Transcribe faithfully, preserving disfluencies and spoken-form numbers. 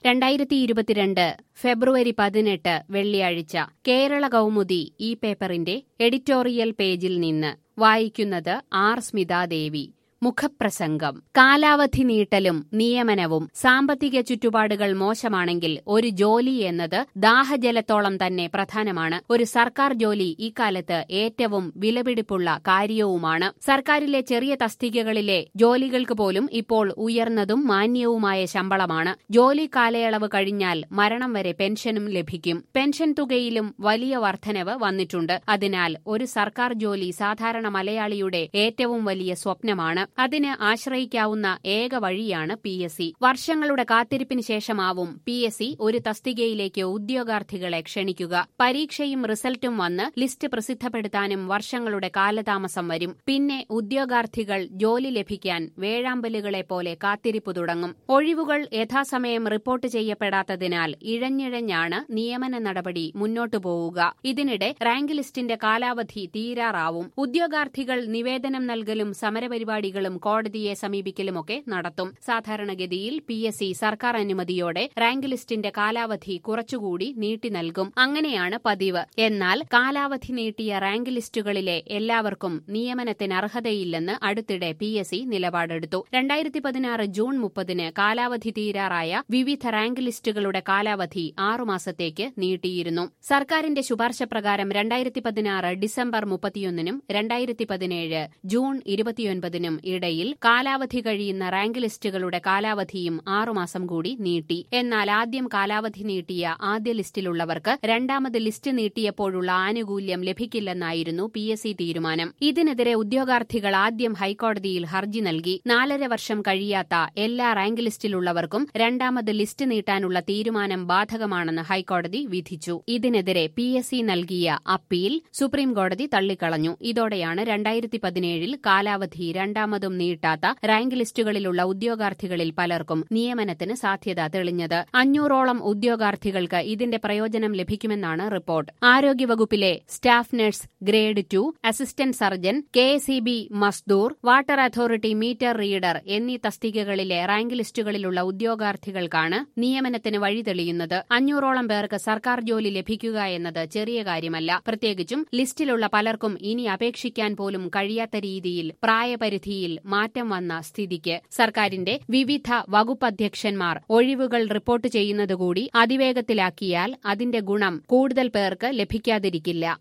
രണ്ടായിരത്തി ഇരുപത്തിരണ്ട് ഫെബ്രുവരി പതിനെട്ട് വെള്ളിയാഴ്ച കേരള കൗമുദി ഈ പേപ്പറിന്റെ എഡിറ്റോറിയൽ പേജിൽ നിന്ന് വായിക്കുന്നത് ആർ സ്മിതാദേവി. മുഖപ്രസംഗം. കാലാവധി നീട്ടലും നിയമനവും സാമ്പത്തിക ചുറ്റുപാടുകൾ മോശമാണെങ്കിൽ ഒരു ജോലി എന്നത് ദാഹജലത്തോളം തന്നെ പ്രധാനമാണ്. ഒരു സർക്കാർ ജോലി ഇക്കാലത്ത് ഏറ്റവും വിലപിടിപ്പുള്ള കാര്യവുമാണ്. സർക്കാരിലെ ചെറിയ തസ്തികകളിലെ ജോലികൾക്ക് പോലും ഇപ്പോൾ ഉയർന്നതും മാന്യവുമായ ശമ്പളമാണ്. ജോലി കാലയളവ് കഴിഞ്ഞാൽ മരണം വരെ പെൻഷനും ലഭിക്കും. പെൻഷൻ തുകയിലും വലിയ വർധനവ് വന്നിട്ടുണ്ട്. അതിനാൽ ഒരു സർക്കാർ ജോലി സാധാരണ മലയാളിയുടെ ഏറ്റവും വലിയ സ്വപ്നമാണ്. അതിന് ആശ്രയിക്കാവുന്ന ഏക വഴിയാണ് പി എസ് സി. വർഷങ്ങളുടെ കാത്തിരിപ്പിന് ശേഷമാവും പി എസ് സി ഒരു തസ്തികയിലേക്ക് ഉദ്യോഗാർത്ഥികളെ ക്ഷണിക്കുക. പരീക്ഷയും റിസൾട്ടും വന്ന് ലിസ്റ്റ് പ്രസിദ്ധപ്പെടുത്താനും വർഷങ്ങളുടെ കാലതാമസം വരും. പിന്നെ ഉദ്യോഗാർത്ഥികൾ ജോലി ലഭിക്കാൻ വേഴാമ്പലുകളെ പോലെ കാത്തിരിപ്പ് തുടങ്ങും. ഒഴിവുകൾ യഥാസമയം റിപ്പോർട്ട് ചെയ്യപ്പെടാത്തതിനാൽ ഇഴഞ്ഞിഴഞ്ഞാണ് നിയമന നടപടി മുന്നോട്ടു പോവുക. ഇതിനിടെ റാങ്ക് ലിസ്റ്റിന്റെ കാലാവധി തീരാറാവും. ഉദ്യോഗാർത്ഥികൾ നിവേദനം നൽകലും സമരപരിപാടികളും കോടതിയെ സമീപിക്കലുമൊക്കെ നടത്തും. സാധാരണഗതിയിൽ പി എസ് സി സർക്കാർ അനുമതിയോടെ റാങ്ക് ലിസ്റ്റിന്റെ കാലാവധി കുറച്ചുകൂടി നീട്ടി നൽകും. അങ്ങനെയാണ് പതിവ്. എന്നാൽ കാലാവധി നീട്ടിയ റാങ്ക് ലിസ്റ്റുകളിലെ എല്ലാവർക്കും നിയമനത്തിന് അർഹതയില്ലെന്ന് അടുത്തിടെ പി എസ് സി നിലപാടെടുത്തു. രണ്ടായിരത്തി പതിനാറ് ജൂൺ മുപ്പതിന് കാലാവധി തീരാറായ വിവിധ റാങ്ക് ലിസ്റ്റുകളുടെ കാലാവധി ആറുമാസത്തേക്ക് നീട്ടിയിരുന്നു. സർക്കാരിന്റെ ശുപാർശ പ്രകാരം രണ്ടായിരത്തി പതിനാറ് ഡിസംബർ മുപ്പത്തിയൊന്നിനും രണ്ടായിരത്തി പതിനേഴ് ജൂൺ ഇരുപത്തിയൊൻപതിനും ഇടയിൽ കാലാവധി കഴിയുന്ന റാങ്ക് ലിസ്റ്റുകളുടെ കാലാവധിയും ആറുമാസം കൂടി നീട്ടി. എന്നാൽ ആദ്യം കാലാവധി നീട്ടിയ ആദ്യ ലിസ്റ്റിലുള്ളവർക്ക് രണ്ടാമത് ലിസ്റ്റ് നീട്ടിയപ്പോഴുള്ള ആനുകൂല്യം ലഭിക്കില്ലെന്നായിരുന്നു പി എസ് സി തീരുമാനം. ഇതിനെതിരെ ഉദ്യോഗാർത്ഥികൾ ആദ്യം ഹൈക്കോടതിയിൽ ഹർജി നൽകി. നാലര വർഷം കഴിയാത്ത എല്ലാ റാങ്ക് ലിസ്റ്റിലുള്ളവർക്കും രണ്ടാമത് ലിസ്റ്റ് നീട്ടാനുള്ള തീരുമാനം ബാധകമാണെന്ന് ഹൈക്കോടതി വിധിച്ചു. ഇതിനെതിരെ പി എസ് സി നൽകിയ അപ്പീൽ സുപ്രീംകോടതി തള്ളിക്കളഞ്ഞു. ഇതോടെയാണ് രണ്ടായിരത്തി പതിനേഴിൽ കാലാവധി രണ്ടാമതും നീട്ടാത്ത റാങ്ക് ലിസ്റ്റുകളിലുള്ള ഉദ്യോഗാർത്ഥികളിൽ പലർക്കും നിയമനത്തിന് സാധ്യത തെളിഞ്ഞത്. അഞ്ഞൂറോളം ഉദ്യോഗാർത്ഥികൾക്ക് ഇതിന്റെ പ്രയോജനം ലഭിക്കുമെന്നാണ് റിപ്പോർട്ട്. ആരോഗ്യവകുപ്പിലെ staff nurse grade two, assistant surgeon, K S E B മസ്ദൂർ, വാട്ടർ അതോറിറ്റി മീറ്റർ റീഡർ എന്നീ തസ്തികകളിലെ റാങ്ക് ലിസ്റ്റുകളിലുള്ള ഉദ്യോഗാർത്ഥികൾക്കാണ് നിയമനത്തിന് വഴി തെളിയുന്നത്. അഞ്ഞൂറോളം പേർക്ക് സർക്കാർ ജോലി ലഭിക്കുക എന്നത് ചെറിയ കാര്യമല്ല. പ്രത്യേകിച്ചും ലിസ്റ്റിലുള്ള പലർക്കും ഇനി അപേക്ഷിക്കാൻ പോലും കഴിയാത്ത രീതിയിൽ പ്രായപരിധിയിൽ മാറ്റം വന്ന സ്ഥിതിക്ക് സർക്കാരിന്റെ വിവിധ വകുപ്പധ്യക്ഷന്മാർ ഒഴിവുകൾ റിപ്പോർട്ട് ചെയ്യുന്നതുകൂടി അതിവേഗത്തിലാക്കിയാൽ അതിന്റെ ഗുണം കൂടുതൽ പേർക്ക് ലഭിക്കാതിരിക്കില്ല.